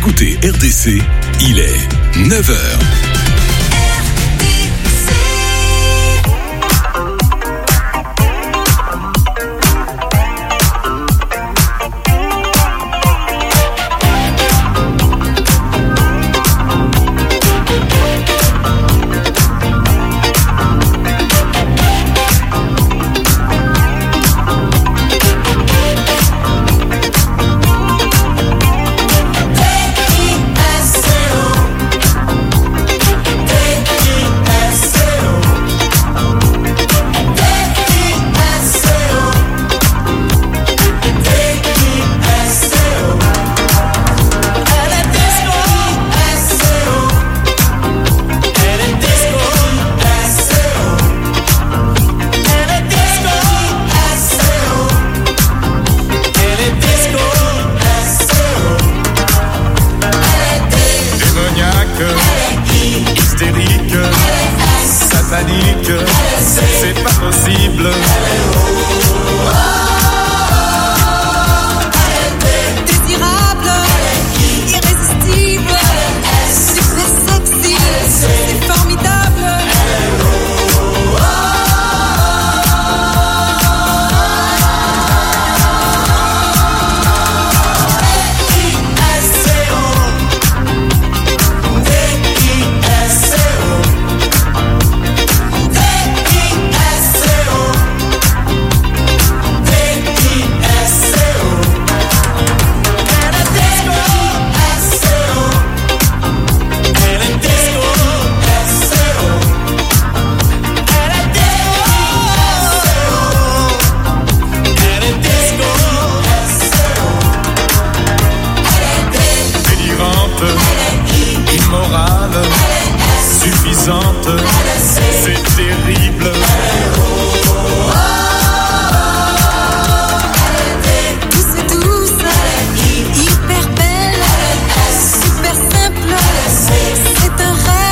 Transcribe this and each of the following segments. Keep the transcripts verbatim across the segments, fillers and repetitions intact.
écoutez R D C, il est neuf heures. C'est pas possible. Désirable, irrésistible, super sexy, c'est formidable. Immorale, suffisante, c'est terrible. Douce, douce, hyper belle, super simple, c'est un rêve.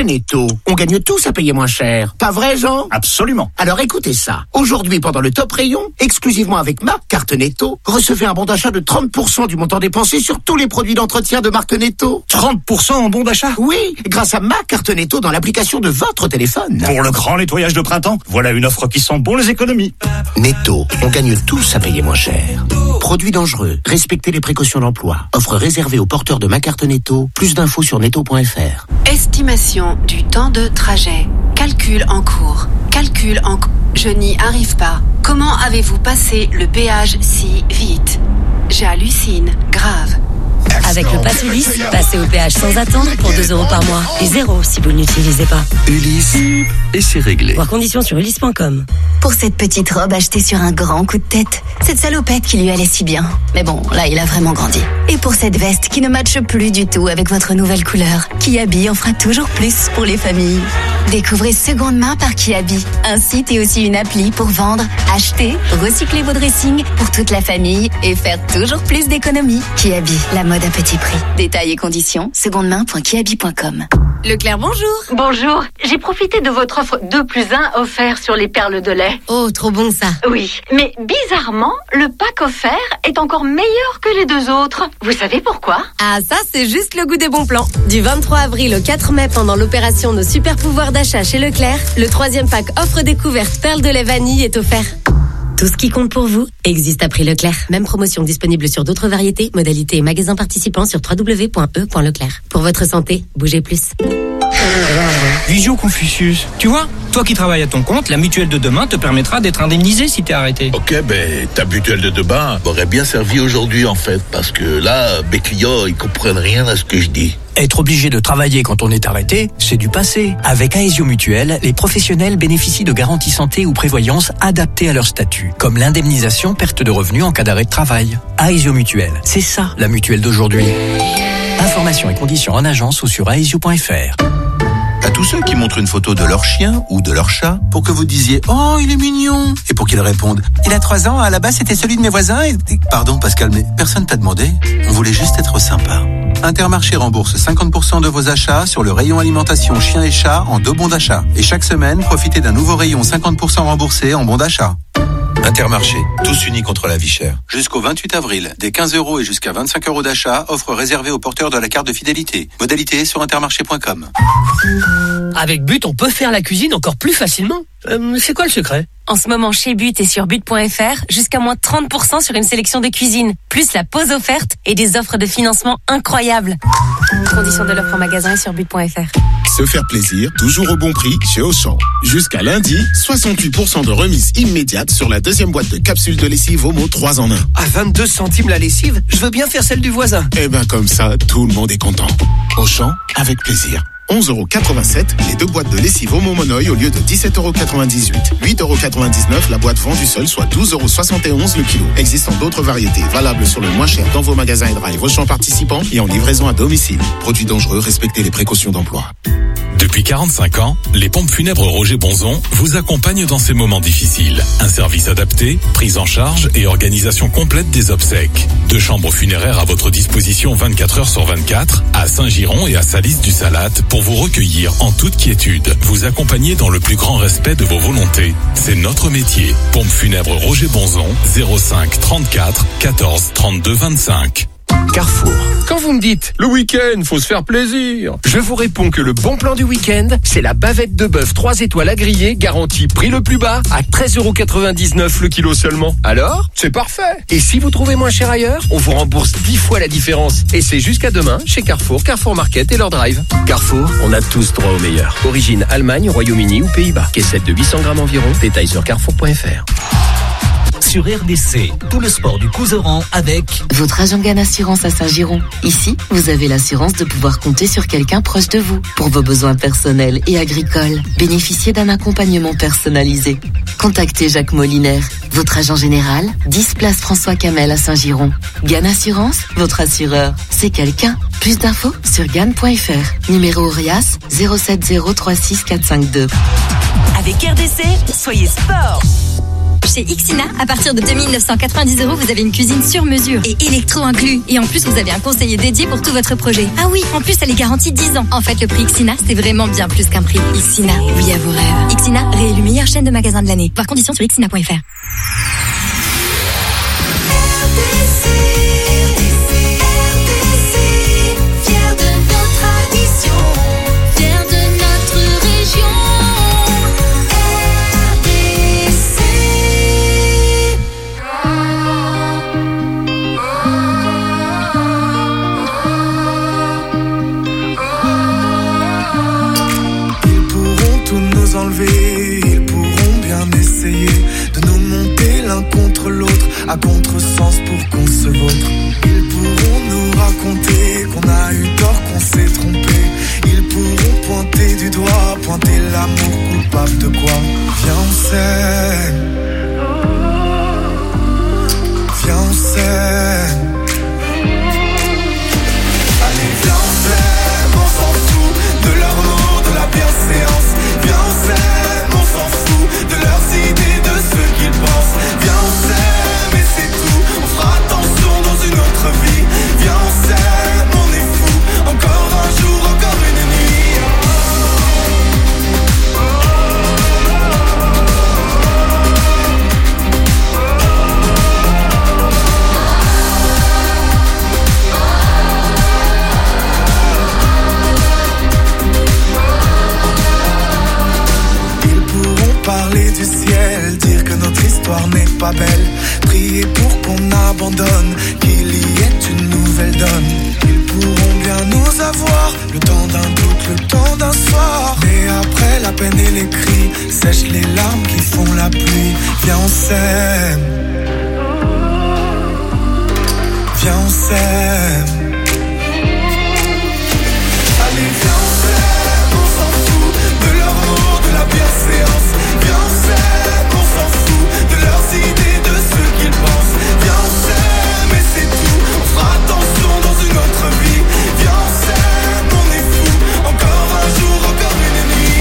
Netto, on gagne tous à payer moins cher. Pas vrai, Jean? Absolument. Alors écoutez ça. Aujourd'hui, pendant le top rayon, exclusivement avec ma carte Netto, recevez un bon d'achat de trente pour cent du montant dépensé sur tous les produits d'entretien de marque Netto. trente pour cent en bon d'achat? Oui, grâce à ma carte Netto dans l'application de votre téléphone. Pour le grand nettoyage de printemps, voilà une offre qui sent bon les économies. Netto, on gagne tous à payer moins cher. Produits dangereux, respectez les précautions d'emploi. Offre réservée aux porteurs de ma carte Netto. Plus d'infos sur netto point f r. Estimation du temps de trajet. Calcul en cours. Calcul en cours. Je n'y arrive pas. Comment avez-vous passé le péage si vite? J'hallucine. Grave. Avec le Pass Ulysse, passez au péage sans attendre pour deux euros par mois. Et zéro si vous ne l'utilisez pas. Ulysse, et c'est réglé. Voir conditions sur ulysse point com. Pour cette petite robe achetée sur un grand coup de tête, cette salopette qui lui allait si bien. Mais bon, là, il a vraiment grandi. Et pour cette veste qui ne matche plus du tout avec votre nouvelle couleur, Kiabi en fera toujours plus pour les familles. Découvrez Seconde Main par Kiabi, un site et aussi une appli pour vendre, acheter, recycler vos dressings pour toute la famille et faire toujours plus d'économies. Kiabi, la mode à petit prix. Détails et conditions, seconde main point kiabi point com. Leclerc, bonjour. Bonjour, j'ai profité de votre offre deux plus un offert sur les perles de lait. Oh, trop bon ça. Oui, mais bizarrement, le pack offert est encore meilleur que les deux autres. Vous savez pourquoi? Ah, ça, c'est juste le goût des bons plans. Du vingt-trois avril au quatre mai, pendant l'opération Nos super pouvoirs d'achat chez Leclerc, le troisième pack offre découverte perles de lait vanille est offert. Tout ce qui compte pour vous existe à prix Leclerc. Même promotion disponible sur d'autres variétés, modalités et magasins participants sur w w w point e point leclerc. Pour votre santé, bougez plus. Visio Confucius, tu vois, toi qui travailles à ton compte, la mutuelle de demain te permettra d'être indemnisé si t'es arrêté. Ok, ben ta mutuelle de demain m'aurait bien servi aujourd'hui en fait, parce que là, mes clients, ils comprennent rien à ce que je dis. Être obligé de travailler quand on est arrêté, c'est du passé. Avec Aesio Mutuelle, les professionnels bénéficient de garanties santé ou prévoyance adaptées à leur statut, comme l'indemnisation perte de revenus en cas d'arrêt de travail. Aesio Mutuelle, c'est ça la mutuelle d'aujourd'hui. Informations et conditions en agence ou sur aesio point f r. À tous ceux qui montrent une photo de leur chien ou de leur chat pour que vous disiez « Oh, il est mignon !» et pour qu'ils répondent « Il a trois ans, à la base c'était celui de mes voisins et... » Pardon Pascal, mais personne t'a demandé. On voulait juste être sympa. Intermarché rembourse cinquante pour cent de vos achats sur le rayon alimentation chien et chat en deux bons d'achat. Et chaque semaine, profitez d'un nouveau rayon cinquante pour cent remboursé en bons d'achat. Intermarché, tous unis contre la vie chère. Jusqu'au vingt-huit avril, des quinze euros et jusqu'à vingt-cinq euros d'achat, offre réservée aux porteurs de la carte de fidélité. Modalité sur intermarché point com. Avec But, on peut faire la cuisine encore plus facilement. Euh, c'est quoi le secret? En ce moment, chez But et sur but point f r, jusqu'à moins trente pour cent sur une sélection de cuisine, plus la pause offerte et des offres de financement incroyables. Conditions de l'offre en magasin et sur but point f r. Se faire plaisir, toujours au bon prix chez Auchan. Jusqu'à lundi, soixante-huit pour cent de remise immédiate sur la deuxième boîte de capsules de lessive Omo trois en un. À vingt-deux centimes la lessive, je veux bien faire celle du voisin. Eh ben comme ça, tout le monde est content. Auchan, avec plaisir. onze euros quatre-vingt-sept, les deux boîtes de lessive Omo Monoï au lieu de dix-sept euros quatre-vingt-dix-huit. huit euros quatre-vingt-dix-neuf la boîte vendue seule, soit douze euros soixante et onze le kilo. Existant d'autres variétés valables sur le moins cher dans vos magasins et drive Auchan participants et en livraison à domicile. Produits dangereux, respectez les précautions d'emploi. Depuis quarante-cinq ans, les pompes funèbres Roger Bonzon vous accompagnent dans ces moments difficiles. Un service adapté, prise en charge et organisation complète des obsèques. Deux chambres funéraires à votre disposition vingt-quatre heures sur vingt-quatre, à Saint-Giron et à Salis-du-Salat pour vous recueillir en toute quiétude. Vous accompagner dans le plus grand respect de vos volontés. C'est notre métier. Pompes funèbres Roger Bonzon, zéro cinq trente-quatre quatorze trente-deux vingt-cinq. Carrefour. Quand vous me dites le week-end, faut se faire plaisir, je vous réponds que le bon plan du week-end, c'est la bavette de bœuf trois étoiles à griller, garantie prix le plus bas à treize euros quatre-vingt-dix-neuf le kilo seulement. Alors, c'est parfait. Et si vous trouvez moins cher ailleurs, on vous rembourse dix fois la différence. Et c'est jusqu'à demain chez Carrefour, Carrefour Market et leur drive. Carrefour, on a tous droit au meilleur. Origine Allemagne, Royaume-Uni ou Pays-Bas. Caissette de huit cents grammes environ. Détails sur carrefour point f r. Sur R D C, tout le sport du Couserans avec votre agent Gann Assurance à Saint-Giron. Ici, vous avez l'assurance de pouvoir compter sur quelqu'un proche de vous. Pour vos besoins personnels et agricoles, bénéficiez d'un accompagnement personnalisé. Contactez Jacques Molinaire, votre agent général, dix place François Camel à Saint-Giron. Gann Assurance, votre assureur, c'est quelqu'un. Plus d'infos sur gann point f r. Numéro Orias zéro sept zéro trois six quatre cinq deux. Avec R D C, soyez sport. Chez Ixina, à partir de deux mille neuf cent quatre-vingt-dix euros, vous avez une cuisine sur mesure et électro inclus. Et en plus, vous avez un conseiller dédié pour tout votre projet. Ah oui, en plus, elle est garantie dix ans. En fait, le prix Ixina, c'est vraiment bien plus qu'un prix. Ixina, oui à vos rêves. Ixina, réélu meilleure chaîne de magasins de l'année. Voir conditions sur ixina point f r. Ils pourront bien essayer de nous monter l'un contre l'autre à contresens pour qu'on se vautre. Ils pourront nous raconter qu'on a eu tort, qu'on s'est trompé. Ils pourront pointer du doigt, pointer l'amour coupable de quoi. Viens on s'aime, viens on s'aime. Allez viens on s'aime, on s'en fout de leur mot, de la bienséance. Viens on s'aime, on s'en fout de leurs idées, de ce qu'ils pensent. Viens on s'aime et c'est tout, on fera attention dans une autre vie. Viens on s'aime, on est fou, encore un jour, encore une nuit. Parler du ciel, dire que notre histoire n'est pas belle, prier pour qu'on abandonne, qu'il y ait une nouvelle donne. Ils pourront bien nous avoir, le temps d'un doute, le temps d'un soir. Mais après la peine et les cris, sèchent les larmes qui font la pluie. Viens on s'aime, viens on s'aime. Allez viens on s'aime, on s'en fout de leur mot, de la bienséance. Viens on s'aime, on s'en fout de leurs idées, de ce qu'ils pensent. Viens on s'aime et c'est tout, on fera attention dans une autre vie. Viens on s'aime, on est fou, encore un jour, encore une nuit.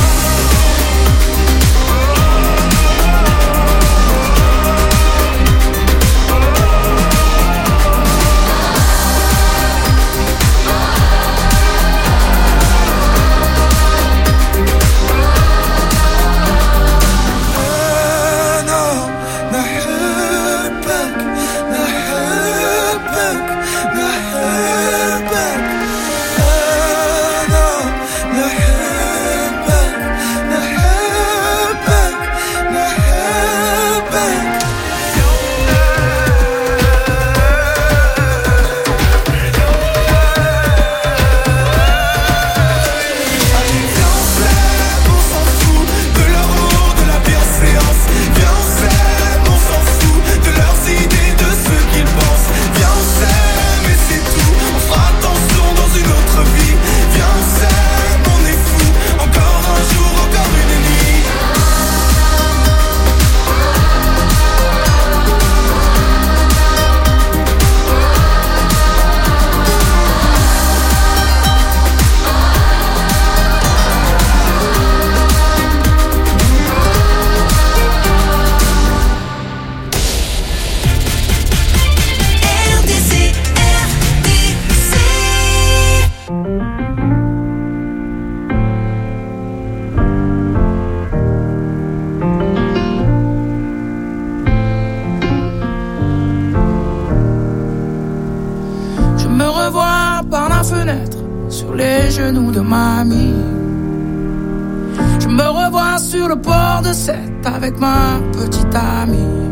Avec ma petite amie,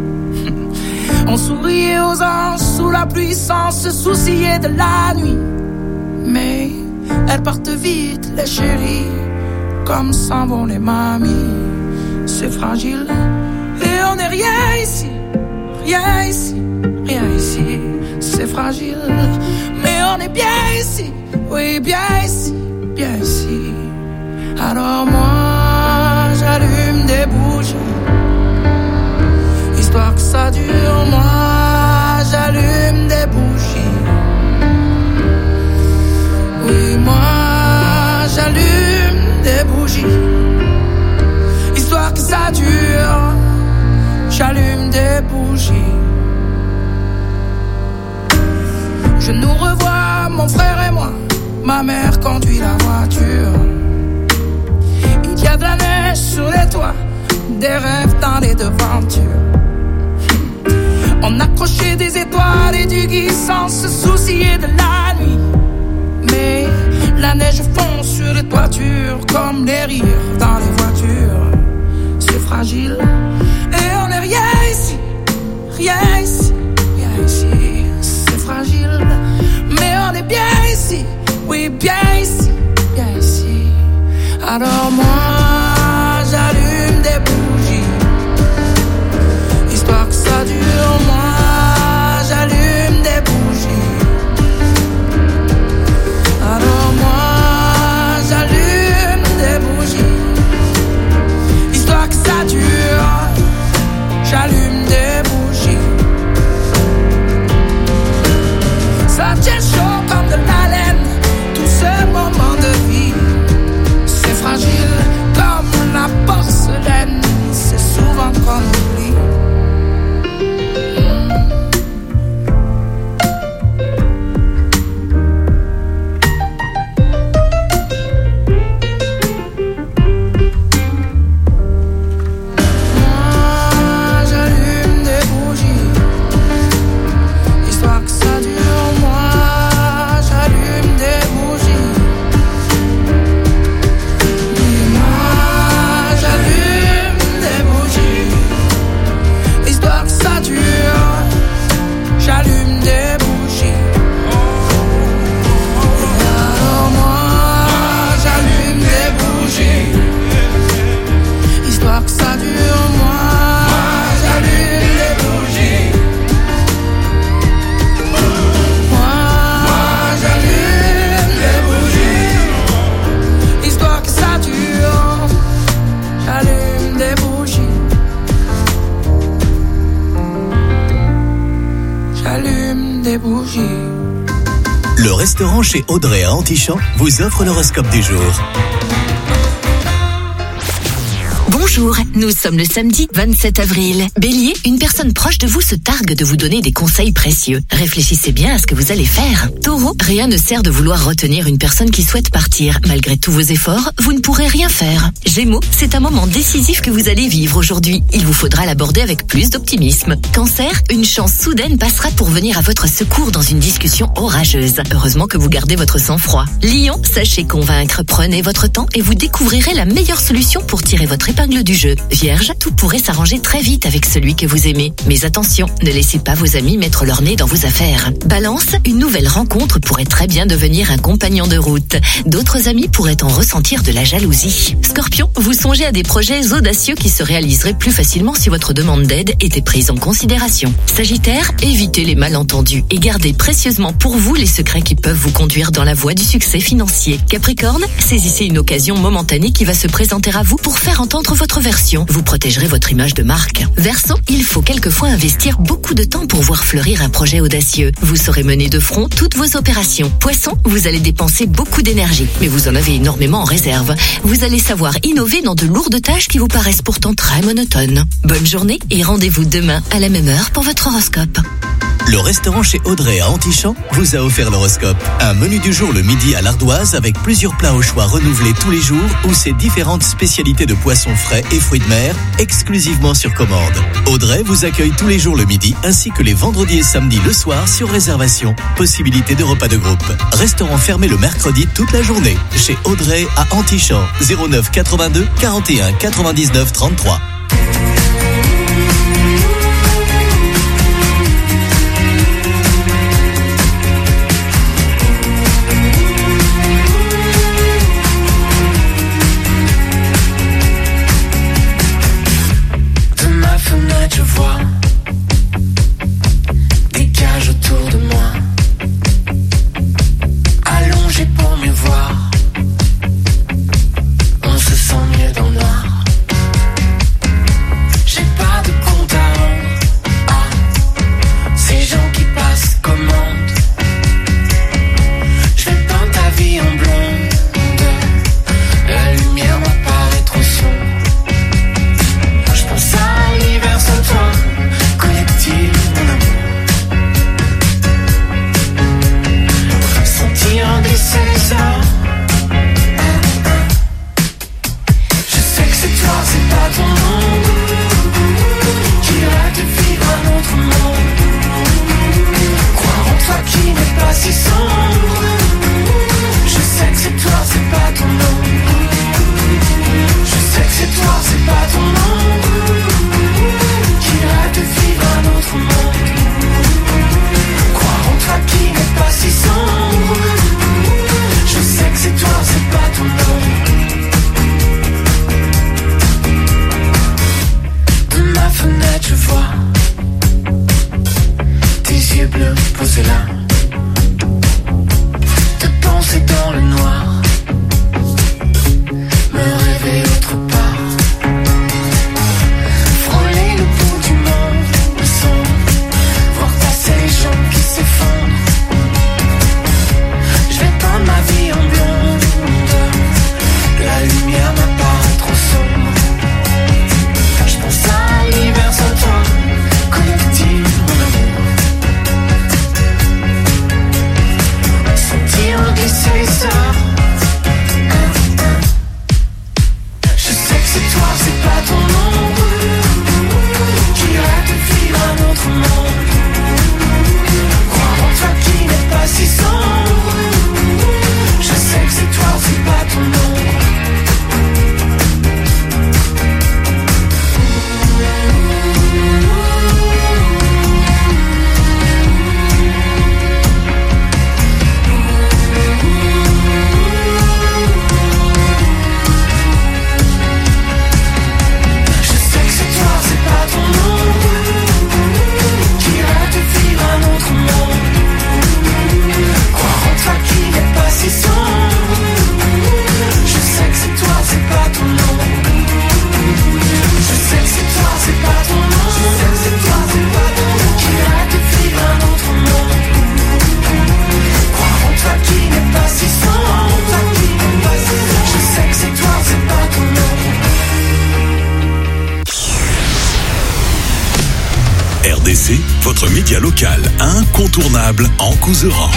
on souriait aux anges sous la pluie sans se soucier de la nuit. Mais elles partent vite, les chéris, comme s'en vont les mamies. C'est fragile et on n'est rien ici, rien ici, rien ici. C'est fragile, mais on est bien ici, oui bien ici, bien ici. Alors moi j'allume des bougies, histoire que ça dure. Moi j'allume des bougies, oui moi j'allume des bougies, histoire que ça dure. Je nous revois, mon frère et moi. Ma mère conduit la voiture. Il y a de la neige sur les toits, des rêves dans les devantures. On accrochait des étoiles et du gui sans se soucier de la nuit. Mais la neige fond sur les toitures comme les rires dans les voitures. C'est fragile et on n'est rien ici, rien ici, rien ici. C'est fragile, mais on est bien ici, oui bien ici, bien ici. Alors moi j'allume des bougies, histoire que ça dure. Moi j'allume des bougies. Alors moi j'allume des bougies, histoire que ça dure. J'allume des bougies. Ça tient chaud comme de la laine, tous ces moments de vie. C'est fragile comme la porcelaine, c'est souvent qu'on oublie. Le restaurant chez Audrey à Antichamps vous offre l'horoscope du jour. Bonjour, nous sommes le samedi vingt-sept avril. Bélier, une personne proche de vous se targue de vous donner des conseils précieux. Réfléchissez bien à ce que vous allez faire. Taureau, rien ne sert de vouloir retenir une personne qui souhaite partir. Malgré tous vos efforts, vous ne pourrez rien faire. Gémeaux, c'est un moment décisif que vous allez vivre aujourd'hui. Il vous faudra l'aborder avec plus d'optimisme. Cancer, une chance soudaine passera pour venir à votre secours dans une discussion orageuse. Heureusement que vous gardez votre sang-froid. Lion, sachez convaincre. Prenez votre temps et vous découvrirez la meilleure solution pour tirer votre épingle du jeu. Vierge, tout pourrait s'arranger très vite avec celui que vous aimez. Mais attention, ne laissez pas vos amis mettre leur nez dans vos affaires. Balance, une nouvelle rencontre pourrait très bien devenir un compagnon de route. D'autres amis pourraient en ressentir de la jalousie. Scorpion, vous songez à des projets audacieux qui se réaliseraient plus facilement si votre demande d'aide était prise en considération. Sagittaire, évitez les malentendus et gardez précieusement pour vous les secrets qui peuvent vous conduire dans la voie du succès financier. Capricorne, saisissez une occasion momentanée qui va se présenter à vous pour faire entendre votre version. Vous protégerez votre image de marque. Verseau, il faut quelquefois investir beaucoup de temps pour voir fleurir un projet audacieux. Vous saurez mener de front toutes vos opérations. Poisson, vous allez dépenser beaucoup d'énergie, mais vous en avez énormément en réserve. Vous allez savoir innover dans de lourdes tâches qui vous paraissent pourtant très monotones. Bonne journée et rendez-vous demain à la même heure pour votre horoscope. Le restaurant chez Audrey à Antichamps vous a offert l'horoscope. Un menu du jour le midi à l'Ardoise avec plusieurs plats au choix renouvelés tous les jours ou ses différentes spécialités de poissons frais et fruits de mer exclusivement sur commande. Audrey vous accueille tous les jours le midi ainsi que les vendredis et samedis le soir sur réservation. Possibilité de repas de groupe. Restaurant fermé le mercredi toute la journée. Chez Audrey à Antichamps, zéro neuf quatre-vingt-deux quarante et un quatre-vingt-dix-neuf trente-trois. Je vois des cages autour de moi, allongées pour mieux voir. On se sent mieux dans le noir. pas ton nom, qui rêve de vivre un autre monde. Croire en toi qui n'est pas si sombre. Je sais que c'est toi, c'est pas ton nom. Je sais que c'est toi, c'est pas ton nom, qui rêve de vivre un autre monde. Croire en toi qui n'est pas si sombre. Je sais que c'est toi, c'est pas ton nom. De ma fenêtre je vois tes yeux bleus posés là, te penser dans le noir, me rêver autre part, frôler le bout du monde, le son, voir passer les gens qui s'effondrent. Je vais peindre ma vie en blonde, la lumière m'apparaît trop sombre. Je pense à l'hiver sans toi, collectif mon amour. Sentir glisser les sorts. Je sais que c'est toi, c'est pas ton nom, qui rêve de vivre un autre monde. Croire en toi qui n'est pas si sombre. Je sais que c'est toi, c'est pas ton nom. Je sais que c'est toi, c'est pas ton nom, qui rêve de vivre un autre monde. Croire en toi qui n'est pas si sombre. Je sais que c'est toi, c'est pas ton nom. Je sais que c'est toi, c'est pas ton nom. Je sais que c'est toi, c'est pas ton nom, qui rêve de vivre un autre monde. Croire en toi qui n'est pas si sombre. Je sais que c'est toi, c'est pas ton nom. R D C, votre média local incontournable en Couserans.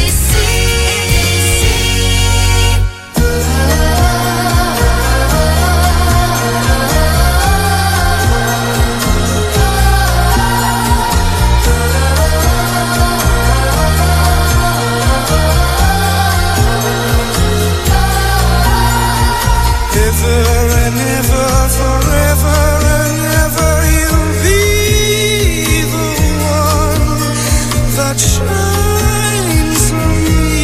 Ever and ever, forever and ever, you'll be the one that shines on me.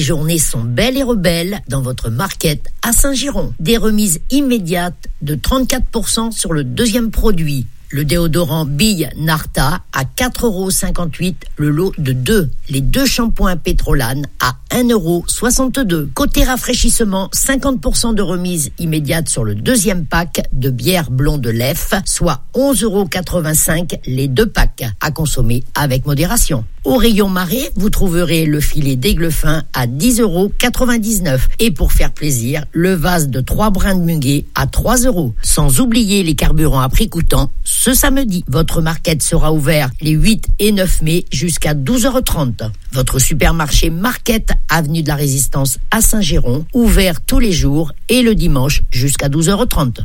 journées sont belles et rebelles dans votre market à Saint-Giron. Des remises immédiates de trente-quatre pour cent sur le deuxième produit. Le déodorant Bille Narta à quatre euros cinquante-huit le lot de deux. Les deux shampoings Pétrolane à un euro soixante-deux. Côté rafraîchissement, cinquante pour cent de remise immédiate sur le deuxième pack de bière blonde de Lef, soit onze euros quatre-vingt-cinq les deux packs. À consommer avec modération. Au rayon marée, vous trouverez le filet d'aigle fin à dix euros quatre-vingt-dix-neuf. Et pour faire plaisir, le vase de trois brins de muguet à trois euros. Sans oublier les carburants à prix coûtant. Ce samedi, votre market sera ouvert les huit et neuf mai jusqu'à douze heures trente. Votre supermarché Market, avenue de la Résistance à Saint-Giron, ouvert tous les jours et le dimanche jusqu'à douze heures trente.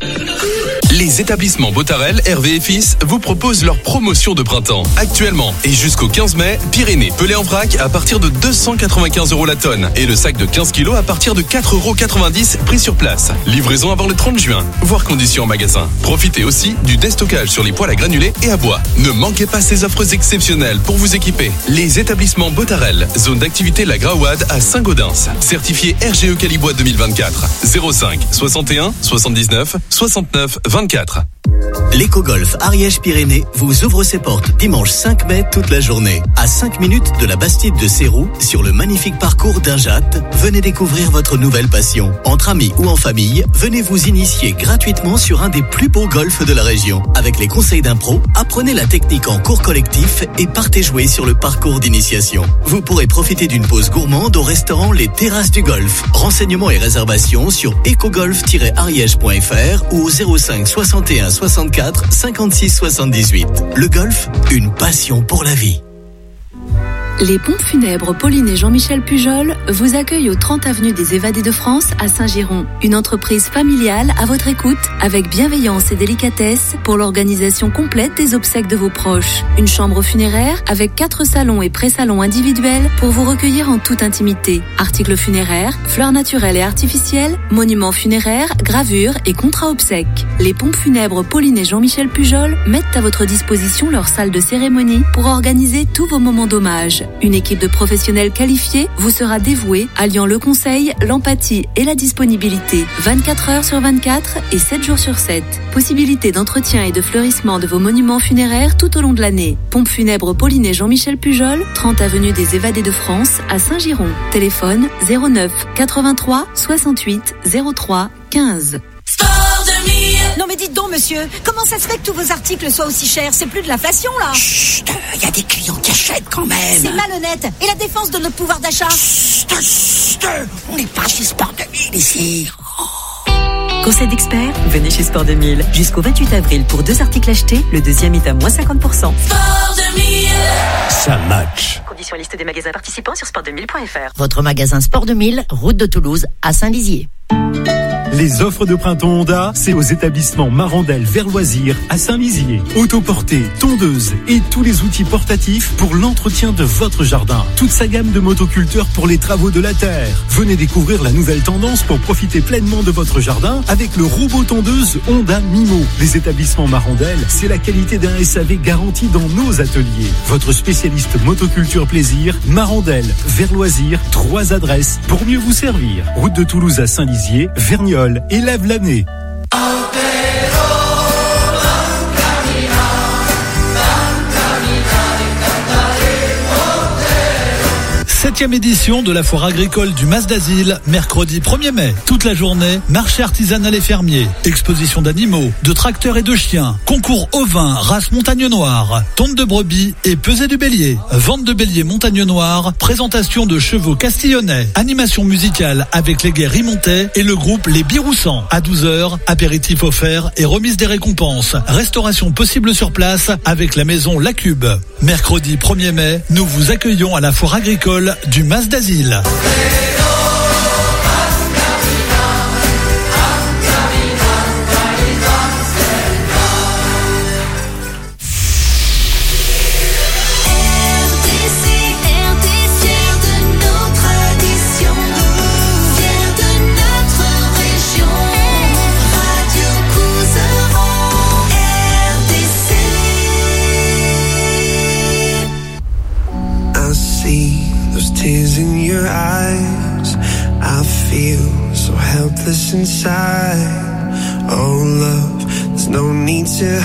Les établissements Botarel, Hervé et Fils vous proposent leur promotion de printemps. Actuellement et jusqu'au quinze mai, Pyrénées pelé en vrac à partir de deux cent quatre-vingt-quinze euros la tonne et le sac de quinze kilos à partir de quatre euros quatre-vingt-dix prix sur place. Livraison avant le trente juin, voire conditions en magasin. Profitez aussi du déstockage sur les poêles à granulés et à bois. Ne manquez pas ces offres exceptionnelles pour vous équiper. Les établissements Botarel, zone d'activité La Graouade à Saint-Gaudens. Certifié R G E Calibois deux mille vingt-quatre. zéro cinq soixante et un soixante-dix-neuf soixante-neuf vingt-quatre. L'Éco-Golf Ariège-Pyrénées vous ouvre ses portes dimanche cinq mai toute la journée. À cinq minutes de la Bastide de Sérou, sur le magnifique parcours d'Injat, venez découvrir votre nouvelle passion. Entre amis ou en famille, venez vous initier gratuitement sur un des plus beaux golfs de la région. Avec les conseils d'un pro, apprenez la technique en cours collectif et partez jouer sur le parcours d'initiation. Vous pourrez profiter d'une pause gourmande au restaurant Les Terrasses du Golf. Renseignements et réservations sur ecogolf tiret ariège point f r ou au zéro cinq soixante et un soixante-quatre cinquante-six soixante-dix-huit. Le golf, une passion pour la vie. Les pompes funèbres Pauline et Jean-Michel Pujol vous accueillent au trente avenue des Évadés de France à Saint-Giron. Une entreprise familiale à votre écoute avec bienveillance et délicatesse pour l'organisation complète des obsèques de vos proches. Une chambre funéraire avec quatre salons et pré-salons individuels pour vous recueillir en toute intimité. Articles funéraires, fleurs naturelles et artificielles, monuments funéraires, gravures et contrats obsèques. Les pompes funèbres Pauline et Jean-Michel Pujol mettent à votre disposition leur salle de cérémonie pour organiser tous vos moments d'hommage. Une équipe de professionnels qualifiés vous sera dévouée, alliant le conseil, l'empathie et la disponibilité. vingt-quatre heures sur vingt-quatre et sept jours sur sept. Possibilité d'entretien et de fleurissement de vos monuments funéraires tout au long de l'année. Pompe funèbre Pauline et Jean-Michel Pujol, trente avenue des Évadés de France à Saint-Giron. Téléphone zéro neuf quatre-vingt-trois soixante-huit zéro trois quinze. Non mais dites donc monsieur, comment ça se fait que tous vos articles soient aussi chers? C'est plus de l'inflation là. Chut, il y a des clients qui achètent quand même. C'est malhonnête. Et la défense de notre pouvoir d'achat? Chut, chut, on n'est pas chez Sport deux mille ici. Conseil d'experts, venez chez Sport deux mille. Jusqu'au vingt-huit avril, pour deux articles achetés, le deuxième est à moins cinquante pour cent. Sport deux mille. Ça match. Conditions et liste des magasins participants sur sport deux mille point f r. Votre magasin Sport deux mille, route de Toulouse à Saint-Lizier. Les offres de printemps Honda, c'est aux établissements Marandel vers Loisirs à Saint-Lizier. Autoportée, tondeuse et tous les outils portatifs pour l'entretien de votre jardin. Toute sa gamme de motoculteurs pour les travaux de la terre. Venez découvrir la nouvelle tendance pour profiter pleinement de votre jardin avec le robot tondeuse Honda Mimo. Les établissements Marandel, c'est la qualité d'un S A V garanti dans nos ateliers. Votre spécialiste motoculture plaisir, Marandel vers Loisirs, trois adresses pour mieux vous servir. Route de Toulouse à Saint-Lizier, Verniolle et Lève-l'année. Septième édition de la foire agricole du Mas d'Asile, mercredi premier mai. Toute la journée, marché artisanal et fermier, exposition d'animaux, de tracteurs et de chiens, concours ovins, race montagne noire, tonte de brebis et pesée du bélier, vente de bélier montagne noire, présentation de chevaux castillonnais, animation musicale avec les guerres rimontais et le groupe Les Biroussans. À douze heures, apéritif offert et remise des récompenses. Restauration possible sur place avec la maison La Cube. Mercredi premier mai, nous vous accueillons à la foire agricole du Mas d'Asile. Tears in your eyes, helpless inside. Oh love, there's no need to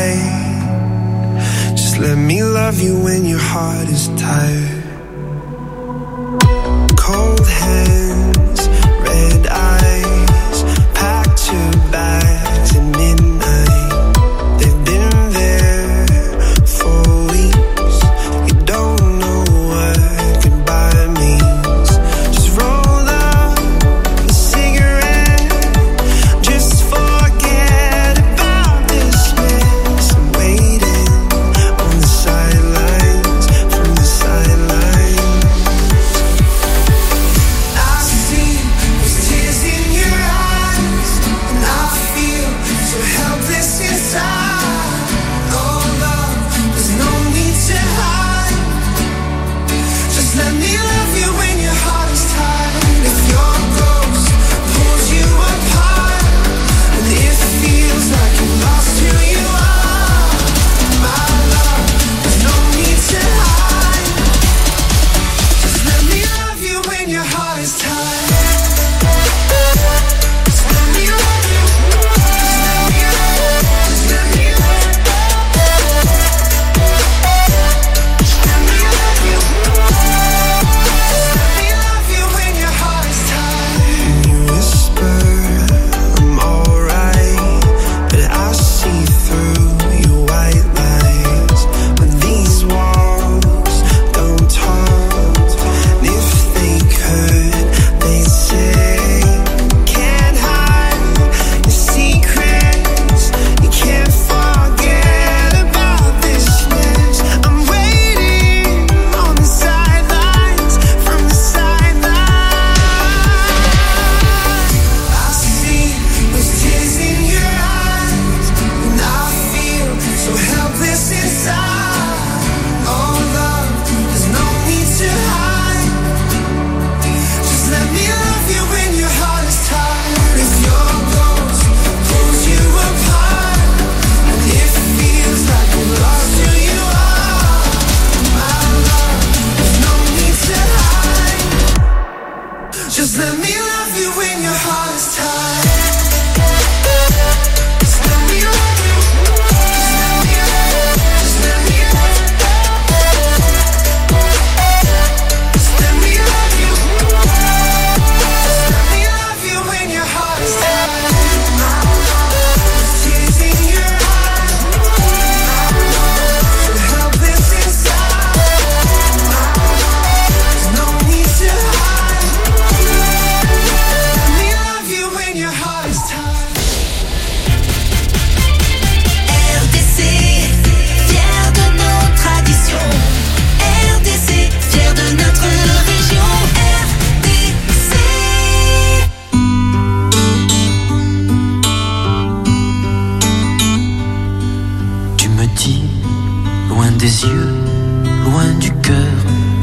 hide. Just let me love you when your heart is tired. Cold hands, red eyes, packed your bags at midnight. They've been there for weeks. You don't know what goodbye means. Just roll up a cigarette. Just forget about this mess. I'm waiting on the sidelines, from the sidelines. I see those tears in your eyes, and I feel so helpless inside. Oh love, there's no need to hide. Just let me love you when your heart is tired. If your ghost pulls you apart, and it feels like you lost who you are, my love, there's no need to hide. Just let me love you when your heart is tired. Just let me love you. Just let me love you. Just let me love you. Just let me love you. Just let me love you when your heart is tired. You whisper, I'm alright, but I see through your white lies. But these walls don't talk, and if they could, they'd say, can't hide your secrets. You can't forget about this mess. I'm waiting on the sidelines, from the sidelines. I see those tears in your eyes, and I feel so helpless inside. Oh love, there's no need to hide. Just let me love you when your heart is tired. If your ghost pulls you apart, and it feels like you lost who you are, my love, there's no need to hide. Just let me love you when your heart is tired. Just let me love you. Just let me love you. Just let me love you. Just let me love you. Just let me love you when your heart is tired. Tears in your eyes, so helpless inside. There's no need to hide. Let me love you when your heart is tired. R D C, fier de nos traditions. R D C, fier de notre région. R D C. Tu me dis, loin des yeux, loin du cœur.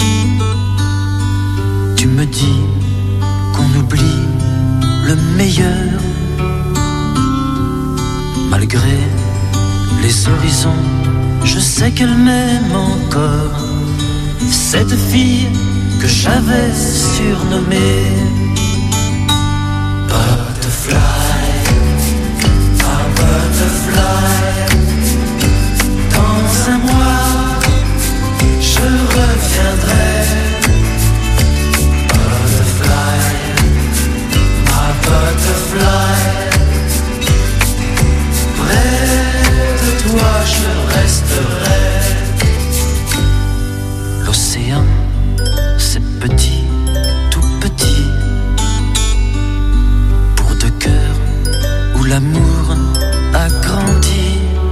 Tu me dis qu'on oublie le meilleur. Malgré les horizons, je sais qu'elle m'aime encore. Cette fille que j'avais surnommée Butterfly, ma butterfly. Dans un mois, je reviendrai. Butterfly, ma butterfly. Près de toi, je resterai. L'océan, c'est petit, tout petit. Pour deux cœurs où l'amour a grandi.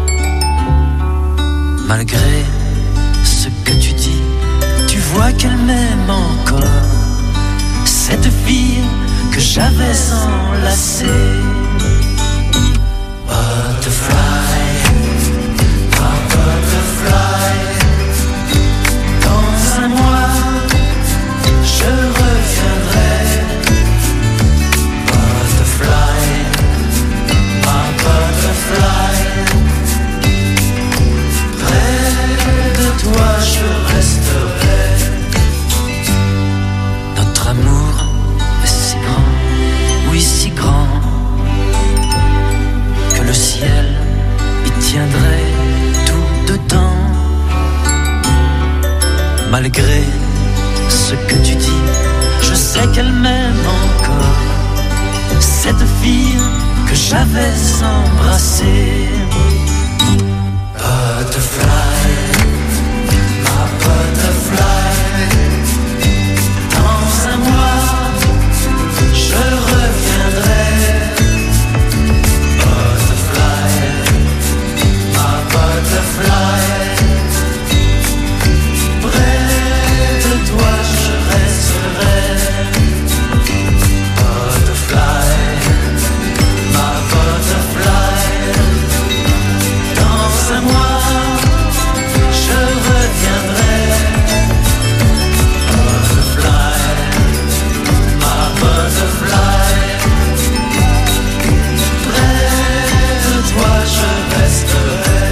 Malgré ce que tu dis, tu vois qu'elle m'aime encore. Cette fille que j'avais enlacée. Butterfly, ma butterfly. Dans un mois, je reviendrai. Butterfly, ma butterfly. Près de toi, je resterai. Notre amour est si grand, oui si grand. Malgré ce que tu dis, je sais qu'elle m'aime encore, cette fille que j'avais embrassée. Butterfly, ma butterfly, dans un mois, je reviendrai. Butterfly, ma butterfly, près de toi je resterai. Butterfly, ma butterfly, dans un mois, je reviendrai. Butterfly, ma butterfly, près de toi je resterai.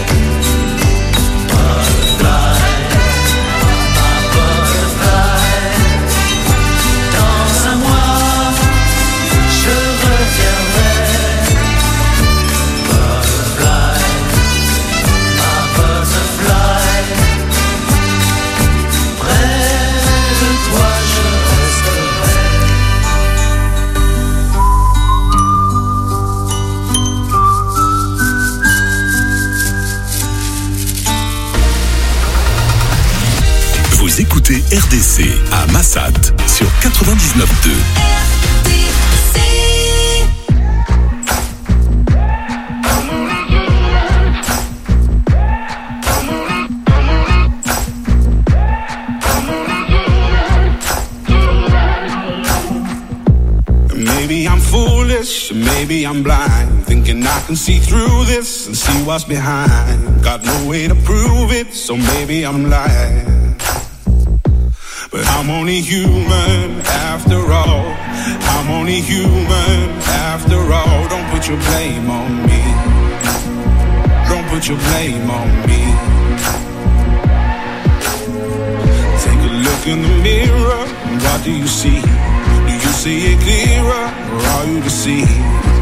Butterfly, ma butterfly, dans un mois, je reviendrai. Butterfly, ma butterfly, près de toi je resterai. Vous écoutez R D C à Massat sur quatre-vingt-dix-neuf point deux. Maybe I'm foolish, maybe I'm blind, thinking I can see through this and see what's behind. Got no way to prove it, so maybe I'm lying. But I'm only human after all. I'm only human after all. Don't put your blame on me. Don't put your blame on me. Take a look in the mirror, and what do you see? Do you see it clearer, or are you deceived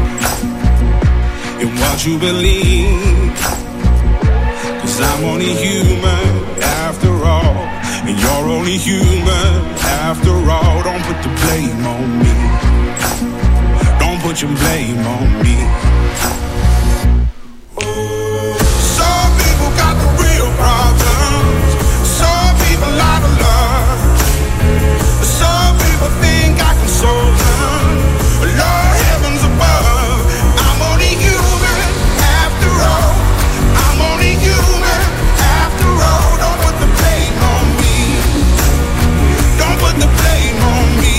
in what you believe? 'Cause I'm only human after all, and you're only human after all. Don't put the blame on me. Don't put your blame on me. Some people got the real problems. Some people out of love. Some people think I can solve them. Lord heavens above, I'm only human after all. I'm only human after all. Don't put the blame on me. Don't put the blame on me.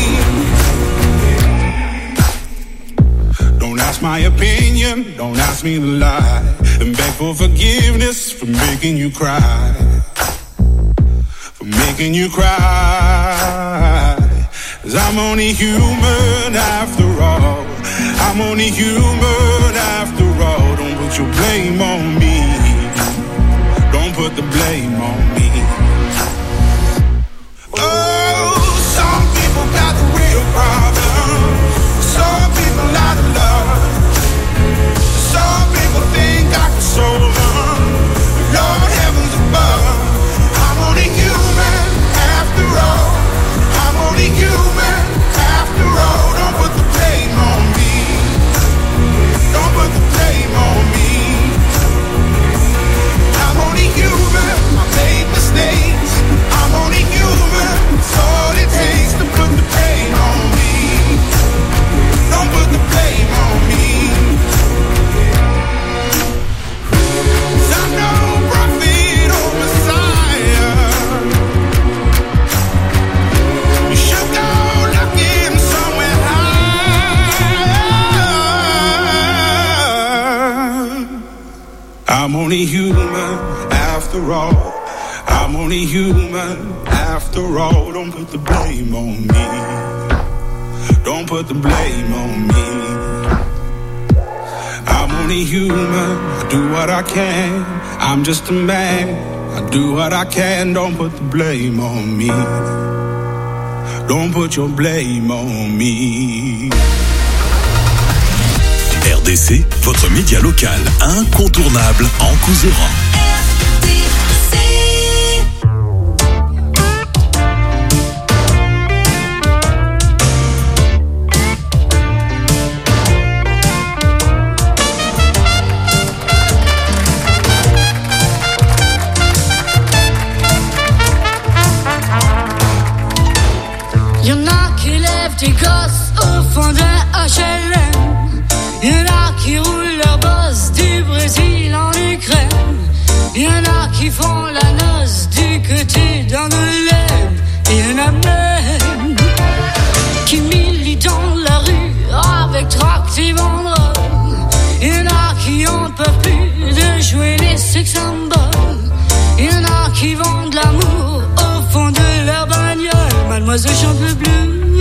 Don't ask my opinion, don't ask me to lie, and beg for forgiveness for making you cry. For making you cry. 'Cause I'm only human after all. I'm only human after all. Don't put your blame on me. Don't put the blame on me. Oh, some people got the real problems. Some people out of love. Some people think I can solve them. Lord heavens above, I'm only human after all. I'm only human after all. Don't put the blame on me. Don't put the blame on me. I'm only human. I made mistakes. I'm only human. It's all it takes to put the blame on me. Don't put the blame on me. 'Cause I'm no prophet or Messiah. You should go looking somewhere higher. I'm only human after all. I'm only human after all. Don't put the blame on me. Don't put the blame on me. I'm only human. I do what I can. I'm just a man. I do what I can. Don't put the blame on me. Don't put your blame on me. R D C, votre média local incontournable en Couserans. Hélène. Y'en a qui roulent leur bosse du Brésil en Ukraine. Y'en a qui font la noce du côté d'Angoulême. Y'en a même qui militent dans la rue avec tract et banderoles. Y'en a qui en peuvent plus de jouer les sex symboles. Y'en a qui vendent l'amour au fond de leur bagnole. Mademoiselle chante le blues.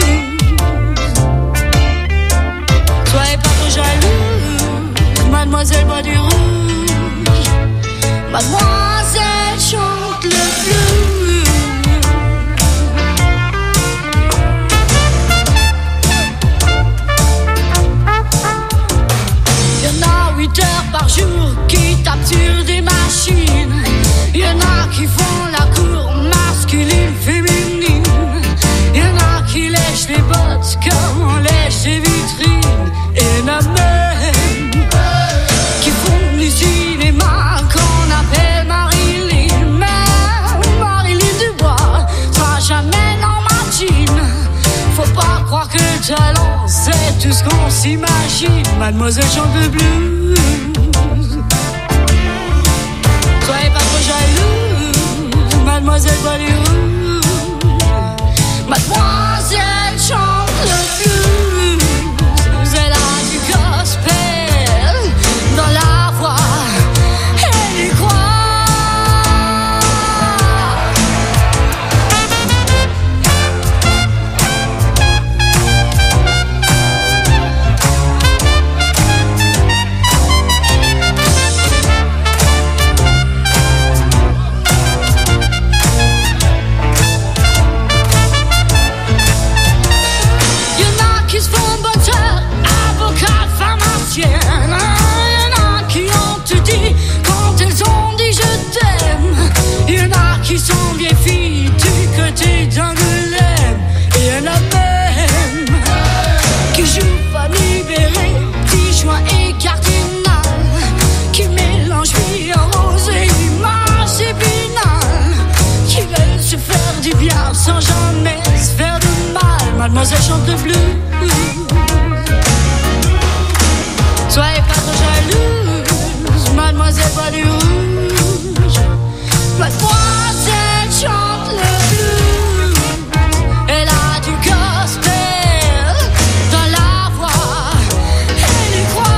Soyez pas trop jaloux, mademoiselle boit du rouge. Mademoiselle chante le blues. Y'en a huit heures par jour qui tapent sur des machines. Y'en a qui font la cour masculine, féminine. Y'en a qui lèchent les bottes comme on lèche les vitrines. Et y'en a même qui font du cinéma qu'on appelle Marilyn. Mais Marilyn Dubois sera jamais dans ma team. Faut pas croire que le talent c'est tout ce qu'on s'imagine. Mademoiselle chante le blues. Soyez pas trop jaloux, mademoiselle boit du rouge. Mademoiselle chante le blues. Elle a du gospel dans la voix, elle y croit. Qui sont vieilles filles du côté d'Angoulême. Et y'en a même qui jouent famille libérée, petits joints et cardinal, qui mélangent vie en rose et image épinal, qui veulent se faire du bien sans jamais se faire de mal. Mademoiselle chante le blues. Soyez pas trop jalouse, mademoiselle boit du rouge. Mademoiselle chante le blues. Elle a du gospel dans la voix, elle y croit.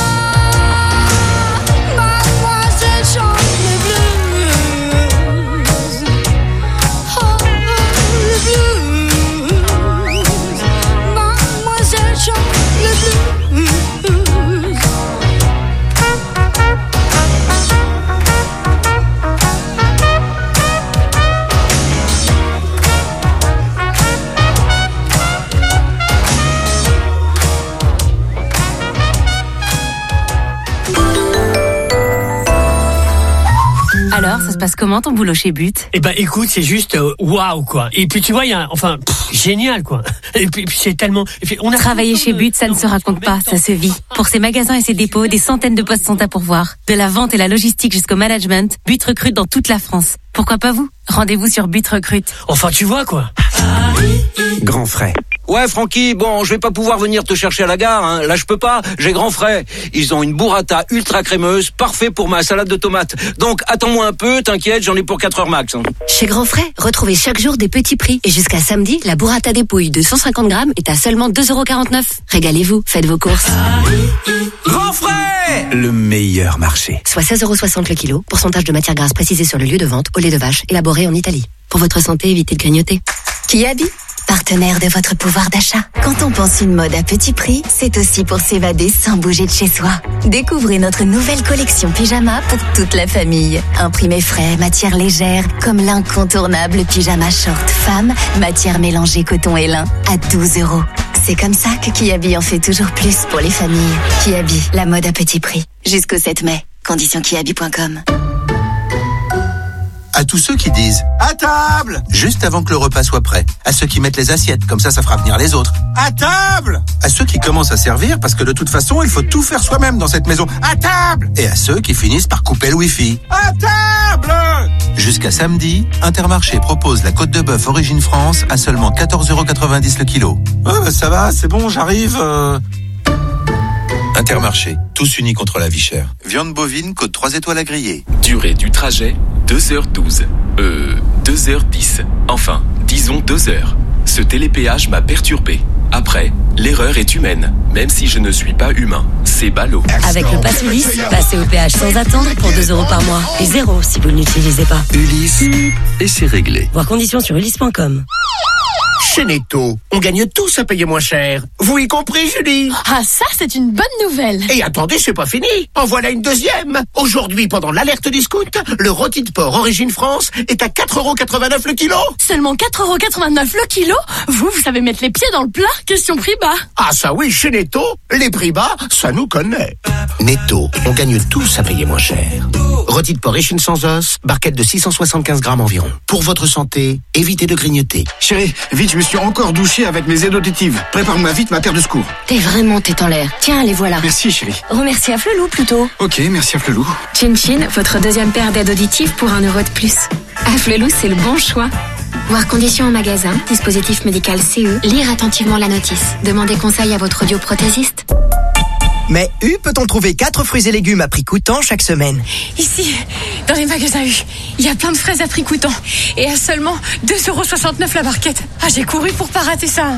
Mademoiselle chante le blues. Oh, le blues. Mademoiselle chante le blues. Alors, ça se passe comment ton boulot chez But? Eh ben, écoute, c'est juste euh, waouh quoi. Et puis tu vois, il y a, enfin, pff, génial quoi. Et puis, et puis c'est tellement. Et puis, on a Travailler chez But, ça ne se raconte pas, ça se vit. Pour ses magasins et ses dépôts, des centaines de postes sont à pourvoir. De la vente et la logistique jusqu'au management, But recrute dans toute la France. Pourquoi pas vous? Rendez-vous sur But Recrute. Enfin, tu vois quoi. Grand frais. Ouais, Francky, bon, je vais pas pouvoir venir te chercher à la gare, hein. Là, je peux pas, j'ai grand frais. Ils ont une burrata ultra crémeuse, parfait pour ma salade de tomates. Donc, attends-moi un peu, t'inquiète, j'en ai pour quatre heures max. Hein. Chez Grand Frais, retrouvez chaque jour des petits prix. Et jusqu'à samedi, la burrata dépouille de cent cinquante grammes est à seulement deux euros quarante-neuf. Régalez-vous, faites vos courses. Grand frais! Le meilleur marché. Soit seize euros soixante le kilo, pourcentage de matière grasse précisé sur le lieu de vente, au lait de vache, élaboré en Italie. Pour votre santé, évitez de grignoter. Kiabi, partenaire de votre pouvoir d'achat. Quand on pense une mode à petit prix, c'est aussi pour s'évader sans bouger de chez soi. Découvrez notre nouvelle collection pyjama pour toute la famille. Imprimé frais, matière légère, comme l'incontournable pyjama short femme, matière mélangée coton et lin, à douze euros. C'est comme ça que Kiabi en fait toujours plus pour les familles. Kiabi, la mode à petit prix. Jusqu'au sept mai. Conditions kiabi point com. À tous ceux qui disent « À table !» juste avant que le repas soit prêt. À ceux qui mettent les assiettes, comme ça, ça fera venir les autres. « À table !» À ceux qui commencent à servir, parce que de toute façon, il faut tout faire soi-même dans cette maison. « À table !» Et à ceux qui finissent par couper le wifi. « À table !» Jusqu'à samedi, Intermarché propose la côte de bœuf Origine France à seulement quatorze euros quatre-vingt-dix le kilo. « Ouais, bah ça va, c'est bon, j'arrive. Euh... Intermarché, tous unis contre la vie chère. Viande bovine, côte trois étoiles à griller. Durée du trajet, deux heures douze. Euh, deux heures dix. Enfin, disons deux heures. Ce télépéage m'a perturbé. Après, l'erreur est humaine, même si je ne suis pas humain. C'est ballot. Avec le pass Ulysse, passez au péage sans attendre pour deux euros par mois. Et zéro si vous ne l'utilisez pas. Ulysse, et c'est réglé. Voir conditions sur ulysse point com. Chez Netto, on gagne tous à payer moins cher. Vous y compris, Julie? Ah, ça, c'est une bonne nouvelle. Et attendez, c'est pas fini. En voilà une deuxième. Aujourd'hui, pendant l'alerte discount, le rôti de porc Origine France est à quatre euros quatre-vingt-neuf le kilo. Seulement quatre euros quatre-vingt-neuf le kilo? Vous, vous savez mettre les pieds dans le plat? Question prix bas. Ah ça oui, chez Netto, les prix bas, ça nous connaît. Netto, on gagne tous à payer moins cher. Rôti de porc échine sans os, barquette de six cent soixante-quinze grammes environ. Pour votre santé, évitez de grignoter. Chérie, vite, je me suis encore douché avec mes aides auditives. Prépare-moi vite ma paire de secours. T'es vraiment tête en l'air. Tiens, les voilà. Merci, chérie. Remercie à Flelou plutôt. Ok, merci à Flelou. Chin Chin, votre deuxième paire d'aides auditives pour un euro de plus. À Flelou, c'est le bon choix. Voir conditions en magasin, dispositif médical C E, lire attentivement la notice. Demandez conseil à votre audioprothésiste. Mais U peut-on trouver quatre fruits et légumes à prix coûtant chaque semaine? Ici, dans les magasins U, il y a plein de fraises à prix coûtant. Et à seulement deux euros soixante-neuf la barquette. Ah, j'ai couru pour pas rater ça.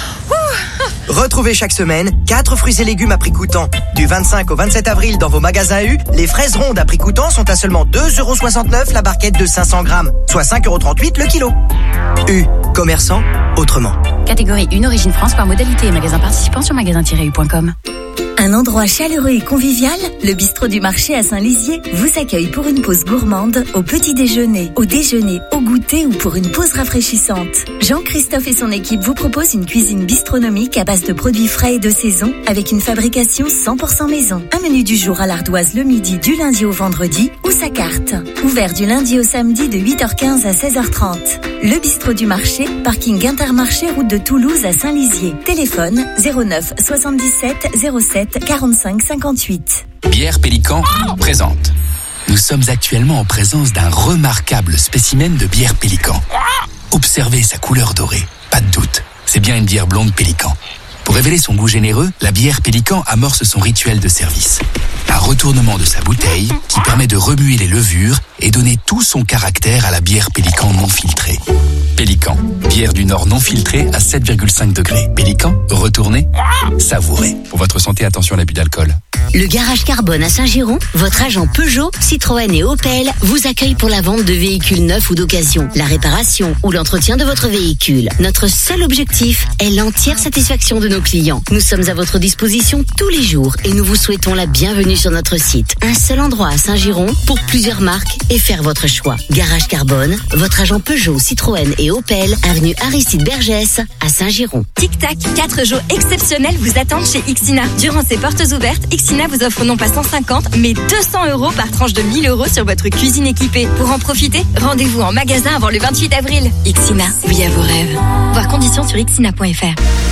Ouh. Retrouvez chaque semaine quatre fruits et légumes à prix coûtant. Du vingt-cinq au vingt-sept avril dans vos magasins U, les fraises rondes à prix coûtant sont à seulement deux euros soixante-neuf la barquette de cinq cents grammes, soit cinq euros trente-huit le kilo. U, commerçant autrement. Catégorie une Origine France par modalité et magasin participant sur magasin tiret u point com. Un endroit chaleureux et convivial, le bistrot du marché à Saint-Lizier vous accueille pour une pause gourmande, au petit déjeuner, au déjeuner, au goûter ou pour une pause rafraîchissante. Jean-Christophe et son équipe vous proposent une cuisine bistronomique à base de produits frais et de saison avec une fabrication cent pour cent maison. Un menu du jour à l'ardoise le midi du lundi au vendredi ou sa carte. Ouvert du lundi au samedi de huit heures quinze à seize heures trente. Le bistrot du marché, parking Intermarché, route de Toulouse à Saint-Lizier. Téléphone zéro neuf soixante-dix-sept zéro sept quarante-cinq cinquante-huit. Bière Pélican présente. Nous sommes actuellement en présence d'un remarquable spécimen de bière Pélican. Observez sa couleur dorée. Pas de doute, c'est bien une bière blonde Pélican. Pour révéler son goût généreux, la bière Pélican amorce son rituel de service. Un retournement de sa bouteille qui permet de remuer les levures et donner tout son caractère à la bière Pélican non filtrée. Pélican, bière du Nord non filtrée à sept virgule cinq degrés. Pélican, retournez, savourez. Pour votre santé, attention à l'abus d'alcool. Le garage Carbone à Saint-Giron, votre agent Peugeot, Citroën et Opel vous accueille pour la vente de véhicules neufs ou d'occasion, la réparation ou l'entretien de votre véhicule. Notre seul objectif est l'entière satisfaction de nos clients. Nous sommes à votre disposition tous les jours et nous vous souhaitons la bienvenue sur notre site. Un seul endroit à Saint-Giron pour plusieurs marques et faire votre choix. Garage Carbone, votre agent Peugeot, Citroën et Opel, avenue Aristide Bergès à Saint-Giron. Tic Tac, quatre jours exceptionnels vous attendent chez Ixina. Durant ces portes ouvertes, Ixina vous offre non pas cent cinquante, mais deux cents euros par tranche de mille euros sur votre cuisine équipée. Pour en profiter, rendez-vous en magasin avant le vingt-huit avril. Ixina, oui à vos rêves. Voir conditions sur ixina point f r.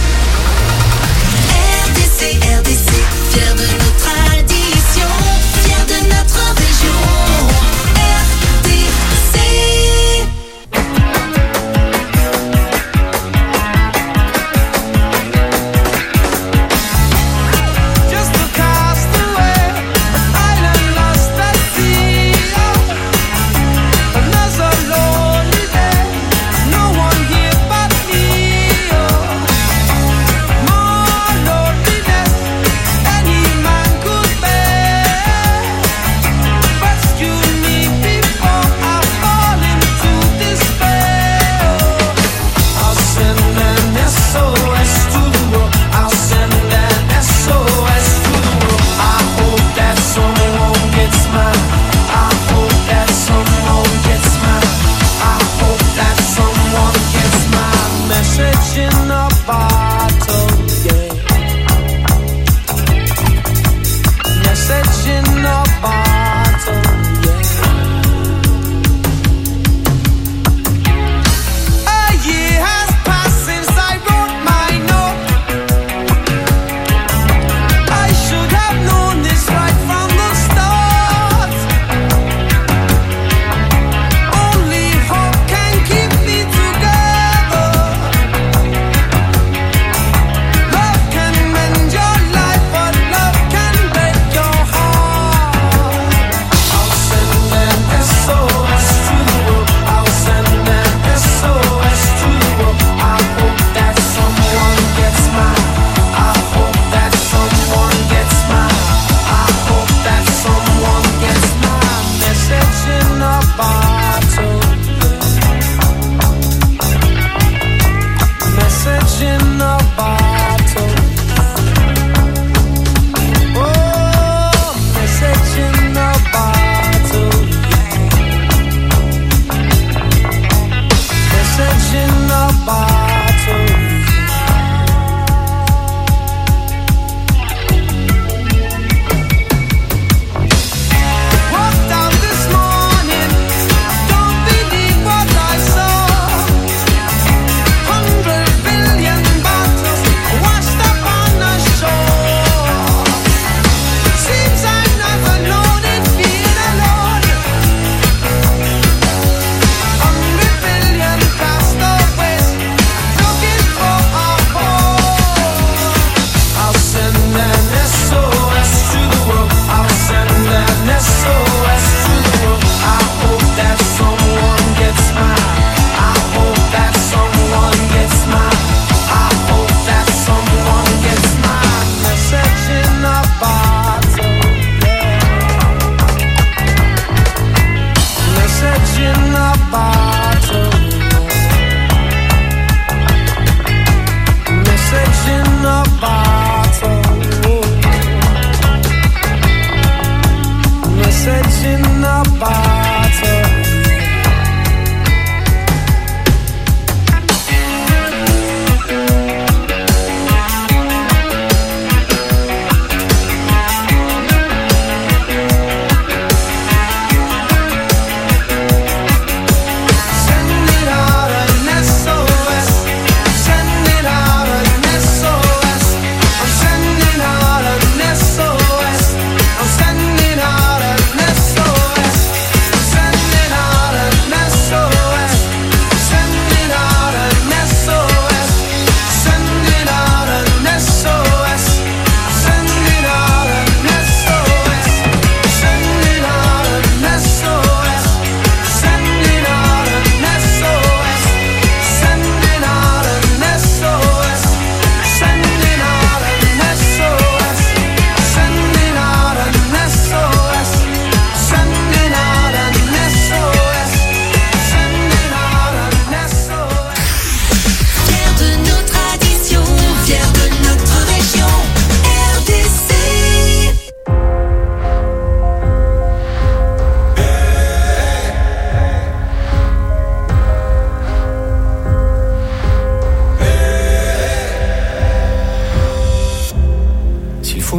R D C, R D C, fier de nos traditions, fier de notre région. R D C. More loneliness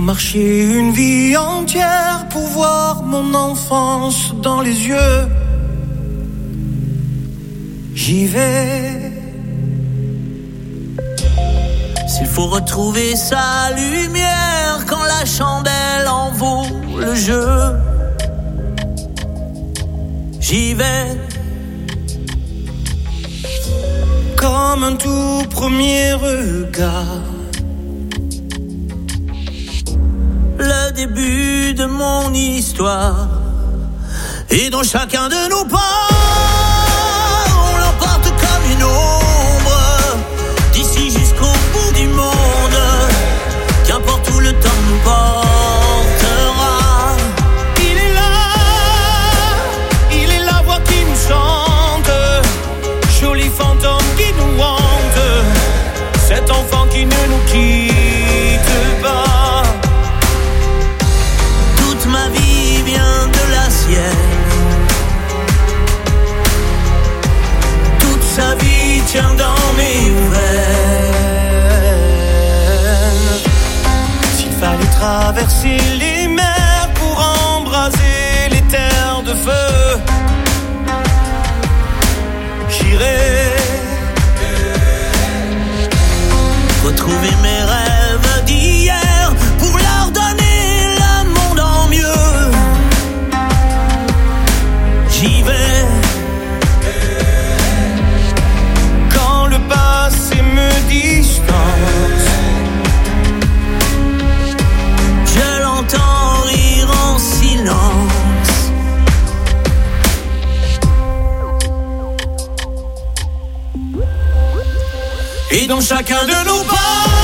marcher une vie entière pour voir mon enfance dans les yeux. J'y vais. S'il faut retrouver sa lumière quand la chandelle en vaut le jeu, j'y vais. Comme un tout premier regard, le début de mon histoire, et dans chacun de nos pas, on l'emporte comme une ombre, d'ici jusqu'au bout du monde, qu'importe où le temps nous portera. Il est là, il est la voix qui nous chante, joli fantôme qui nous hante, cet enfant qui ne nous quitte pas. Toute ma vie vient de la sienne, toute sa vie tient dans mes veines. S'il fallait traverser les mers pour embraser les terres de feu, j'irai retrouver mes rêves d'hier pour leur donner le monde en mieux. J'y vais. Quand le passé me distance, je l'entends rire en silence. et dans chacun de nos pas,